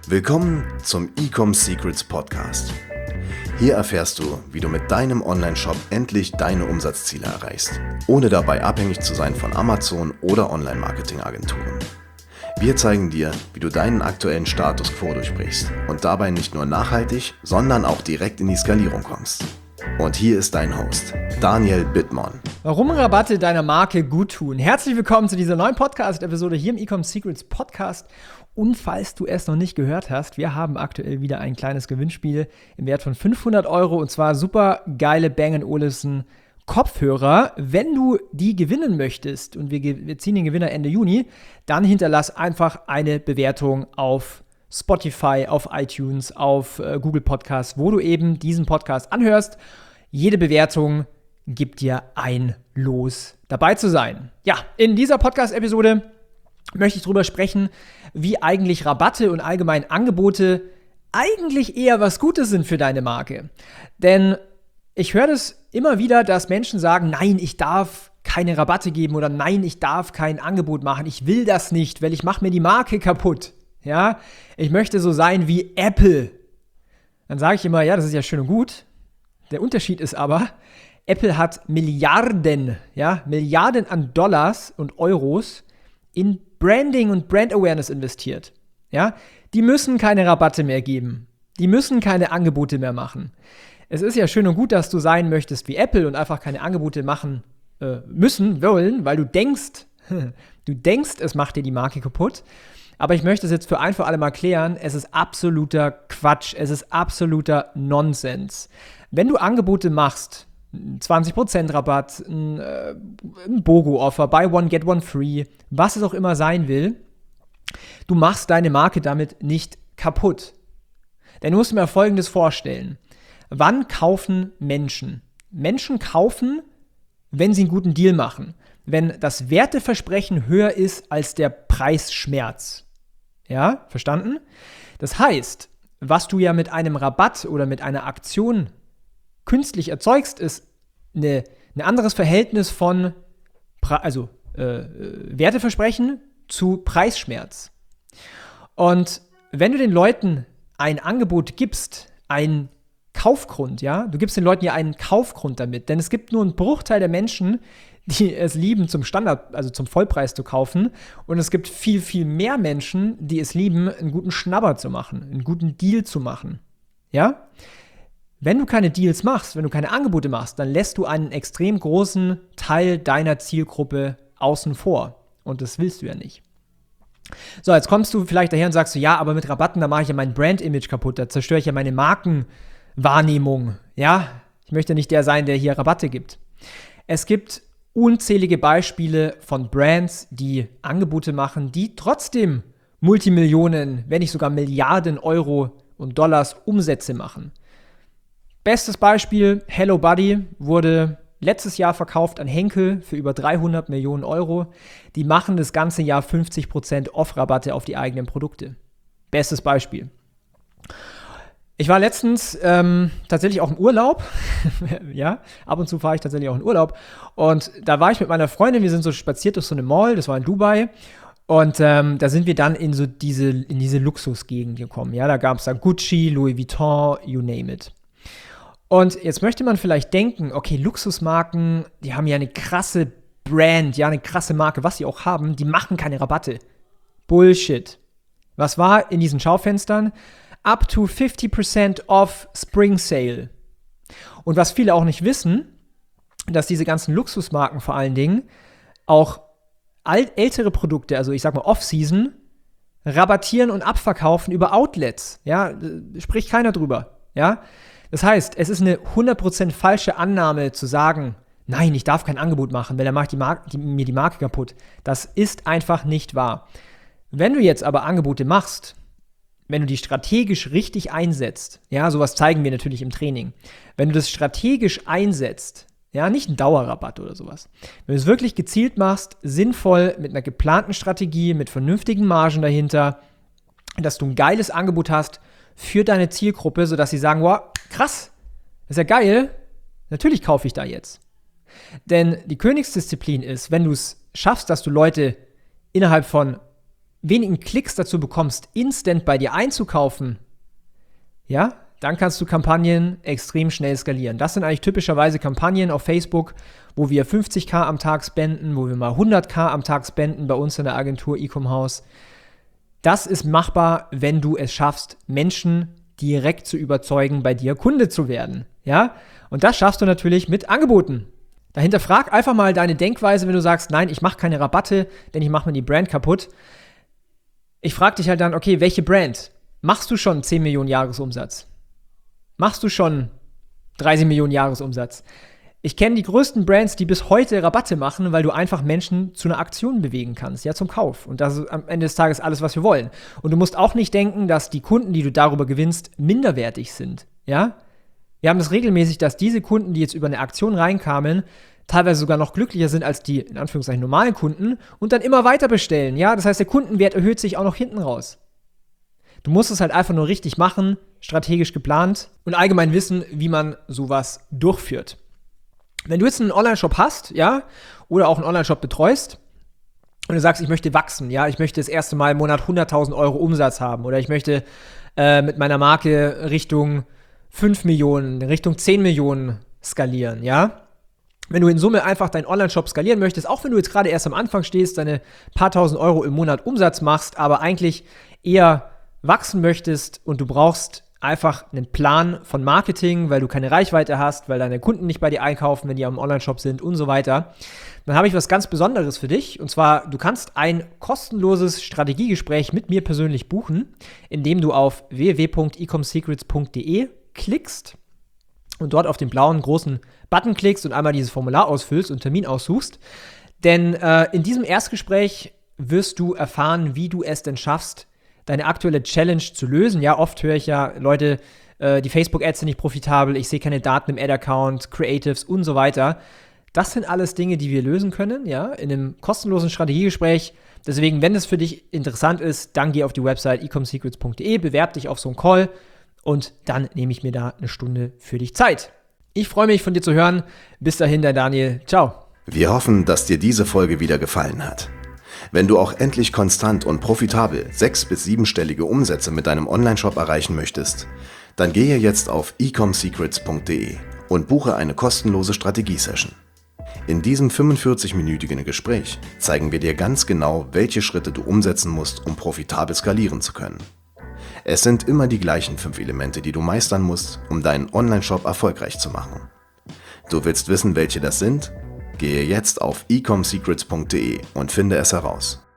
Willkommen zum Ecom Secrets Podcast. Hier erfährst du, wie du mit deinem Online-Shop endlich deine Umsatzziele erreichst, ohne dabei abhängig zu sein von Amazon oder Online-Marketing-Agenturen. Wir zeigen dir, wie du deinen aktuellen Status quo durchbrichst und dabei nicht nur nachhaltig, sondern auch direkt in die Skalierung kommst. Und hier ist dein Host, Daniel Bittmann. Warum Rabatte deiner Marke gut tun? Herzlich willkommen zu dieser neuen Podcast-Episode hier im Ecom Secrets Podcast. Und falls du es noch nicht gehört hast, wir haben aktuell wieder ein kleines Gewinnspiel im Wert von 500 Euro und zwar super geile Bang & Olufsen Kopfhörer. Wenn du die gewinnen möchtest und wir ziehen den Gewinner Ende Juni, dann hinterlass einfach eine Bewertung auf Spotify, auf iTunes, auf Google Podcasts, wo du eben diesen Podcast anhörst. Jede Bewertung gibt dir ein Los, dabei zu sein. Ja, in dieser Podcast-Episode möchte ich darüber sprechen, wie eigentlich Rabatte und allgemein Angebote eigentlich eher was Gutes sind für deine Marke. Denn ich höre das immer wieder, dass Menschen sagen, nein, ich darf keine Rabatte geben oder nein, ich darf kein Angebot machen. Ich will das nicht, weil ich mache mir die Marke kaputt. Ja, ich möchte so sein wie Apple. Dann sage ich immer, ja, das ist ja schön und gut. Der Unterschied ist aber, Apple hat Milliarden an Dollars und Euros in Branding und Brand Awareness investiert. Ja, die müssen keine Rabatte mehr geben. Die müssen keine Angebote mehr machen. Es ist ja schön und gut, dass du sein möchtest wie Apple und einfach keine Angebote machen wollen, weil du denkst, es macht dir die Marke kaputt. Aber ich möchte es jetzt für ein für alle Mal klären, es ist absoluter Quatsch, es ist absoluter Nonsens. Wenn du Angebote machst, 20% Rabatt, ein BOGO-Offer, Buy One, Get One Free, was es auch immer sein will, du machst deine Marke damit nicht kaputt. Denn du musst dir Folgendes vorstellen. Wann kaufen Menschen? Menschen kaufen, wenn sie einen guten Deal machen. Wenn das Werteversprechen höher ist als der Preisschmerz. Ja, verstanden? Das heißt, was du ja mit einem Rabatt oder mit einer Aktion künstlich erzeugst, ist ein anderes Verhältnis von Werteversprechen zu Preisschmerz. Und wenn du den Leuten ein Angebot gibst, einen Kaufgrund, ja, du gibst den Leuten ja einen Kaufgrund damit, denn es gibt nur einen Bruchteil der Menschen, die es lieben, zum Standard, also zum Vollpreis zu kaufen. Und es gibt viel, viel mehr Menschen, die es lieben, einen guten Schnabber zu machen, einen guten Deal zu machen. Ja? Wenn du keine Deals machst, wenn du keine Angebote machst, dann lässt du einen extrem großen Teil deiner Zielgruppe außen vor. Und das willst du ja nicht. So, jetzt kommst du vielleicht daher und sagst du, ja, aber mit Rabatten, da mache ich ja mein Brand-Image kaputt, da zerstöre ich ja meine Markenwahrnehmung. Ja? Ich möchte nicht der sein, der hier Rabatte gibt. Es gibt unzählige Beispiele von Brands, die Angebote machen, die trotzdem Multimillionen, wenn nicht sogar Milliarden Euro und Dollars Umsätze machen. Bestes Beispiel, Hello Buddy wurde letztes Jahr verkauft an Henkel für über 300 Millionen Euro. Die machen das ganze Jahr 50% Off-Rabatte auf die eigenen Produkte. Bestes Beispiel. Ich war letztens tatsächlich auch im Urlaub. Ja, ab und zu fahre ich tatsächlich auch in Urlaub. Und da war ich mit meiner Freundin, wir sind so spaziert durch so eine Mall, das war in Dubai. Und da sind wir dann in diese Luxusgegend gekommen. Ja, da gab es da Gucci, Louis Vuitton, you name it. Und jetzt möchte man vielleicht denken, okay, Luxusmarken, die haben ja eine krasse Brand, ja, eine krasse Marke, was sie auch haben, die machen keine Rabatte. Bullshit. Was war in diesen Schaufenstern? Up to 50% off Spring Sale. Und was viele auch nicht wissen, dass diese ganzen Luxusmarken vor allen Dingen auch ältere Produkte, also ich sag mal Off-Season, rabattieren und abverkaufen über Outlets. Ja, spricht keiner drüber. Ja, das heißt, es ist eine 100% falsche Annahme zu sagen, nein, ich darf kein Angebot machen, weil dann macht mir die Marke kaputt. Das ist einfach nicht wahr. Wenn du jetzt aber Angebote machst, wenn du die strategisch richtig einsetzt, ja, sowas zeigen wir natürlich im Training. Wenn du das strategisch einsetzt, ja, nicht ein Dauerrabatt oder sowas. Wenn du es wirklich gezielt machst, sinnvoll, mit einer geplanten Strategie, mit vernünftigen Margen dahinter, dass du ein geiles Angebot hast für deine Zielgruppe, sodass sie sagen, wow, krass, das ist ja geil, natürlich kaufe ich da jetzt. Denn die Königsdisziplin ist, wenn du es schaffst, dass du Leute innerhalb von wenigen Klicks dazu bekommst, instant bei dir einzukaufen, ja, dann kannst du Kampagnen extrem schnell skalieren. Das sind eigentlich typischerweise Kampagnen auf Facebook, wo wir 50.000 am Tag spenden, wo wir mal 100.000 am Tag spenden bei uns in der Agentur Ecom House. Das ist machbar, wenn du es schaffst, Menschen direkt zu überzeugen, bei dir Kunde zu werden. Ja? Und das schaffst du natürlich mit Angeboten. Dahinter frag einfach mal deine Denkweise, wenn du sagst, nein, ich mache keine Rabatte, denn ich mache mir die Brand kaputt. Ich frage dich halt dann, okay, welche Brand? Machst du schon 10 Millionen Jahresumsatz? Machst du schon 30 Millionen Jahresumsatz? Ich kenne die größten Brands, die bis heute Rabatte machen, weil du einfach Menschen zu einer Aktion bewegen kannst, ja, zum Kauf. Und das ist am Ende des Tages alles, was wir wollen. Und du musst auch nicht denken, dass die Kunden, die du darüber gewinnst, minderwertig sind, ja? Wir haben das regelmäßig, dass diese Kunden, die jetzt über eine Aktion reinkamen, teilweise sogar noch glücklicher sind als die, in Anführungszeichen, normalen Kunden und dann immer weiter bestellen, ja? Das heißt, der Kundenwert erhöht sich auch noch hinten raus. Du musst es halt einfach nur richtig machen, strategisch geplant und allgemein wissen, wie man sowas durchführt. Wenn du jetzt einen Online-Shop hast, ja, oder auch einen Online-Shop betreust und du sagst, ich möchte wachsen, ja, ich möchte das erste Mal im Monat 100.000 Euro Umsatz haben oder ich möchte mit meiner Marke Richtung 5 Millionen, Richtung 10 Millionen skalieren, ja. Wenn du in Summe einfach deinen Online-Shop skalieren möchtest, auch wenn du jetzt gerade erst am Anfang stehst, deine paar tausend Euro im Monat Umsatz machst, aber eigentlich eher wachsen möchtest und du brauchst einfach einen Plan von Marketing, weil du keine Reichweite hast, weil deine Kunden nicht bei dir einkaufen, wenn die am Online-Shop sind und so weiter, dann habe ich was ganz Besonderes für dich. Und zwar, du kannst ein kostenloses Strategiegespräch mit mir persönlich buchen, indem du auf www.ecomsecrets.de klickst und dort auf den blauen großen Button klickst und einmal dieses Formular ausfüllst und Termin aussuchst. Denn in diesem Erstgespräch wirst du erfahren, wie du es denn schaffst, deine aktuelle Challenge zu lösen. Ja, oft höre ich ja, Leute, die Facebook-Ads sind nicht profitabel, ich sehe keine Daten im Ad-Account, Creatives und so weiter. Das sind alles Dinge, die wir lösen können, ja, in einem kostenlosen Strategiegespräch. Deswegen, wenn es für dich interessant ist, dann geh auf die Website ecomsecrets.de, bewerb dich auf so einen Call und dann nehme ich mir da eine Stunde für dich Zeit. Ich freue mich, von dir zu hören. Bis dahin, dein Daniel. Ciao. Wir hoffen, dass dir diese Folge wieder gefallen hat. Wenn du auch endlich konstant und profitabel 6- bis 7-stellige Umsätze mit deinem Onlineshop erreichen möchtest, dann gehe jetzt auf ecomsecrets.de und buche eine kostenlose Strategie-Session. In diesem 45-minütigen Gespräch zeigen wir dir ganz genau, welche Schritte du umsetzen musst, um profitabel skalieren zu können. Es sind immer die gleichen 5 Elemente, die du meistern musst, um deinen Onlineshop erfolgreich zu machen. Du willst wissen, welche das sind? Gehe jetzt auf ecomsecrets.de und finde es heraus.